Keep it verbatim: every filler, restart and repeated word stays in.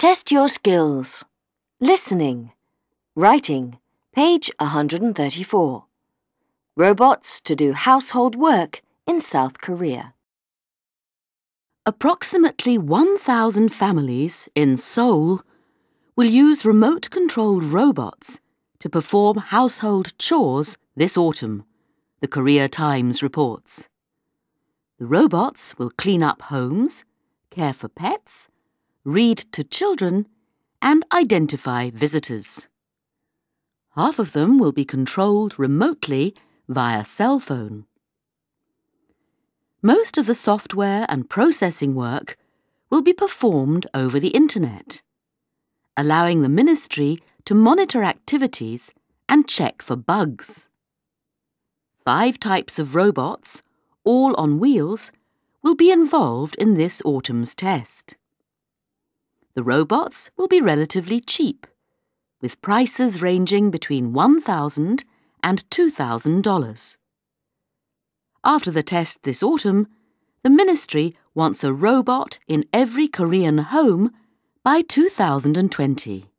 Test your skills. Listening. Writing. Page one hundred thirty-four. Robots to do household work in South Korea. Approximately one thousand families in Seoul will use remote-controlled robots to perform household chores this autumn, the Korea Times reports. The robots will clean up homes, care for pets, read to children, and identify visitors. Half of them will be controlled remotely via cell phone. Most of the software and processing work will be performed over the Internet, allowing the ministry to monitor activities and check for bugs. Five types of robots, all on wheels, will be involved in this autumn's test. The robots will be relatively cheap, with prices ranging between one thousand dollars and two thousand dollars. After the test this autumn, the ministry wants a robot in every Korean home by two thousand twenty.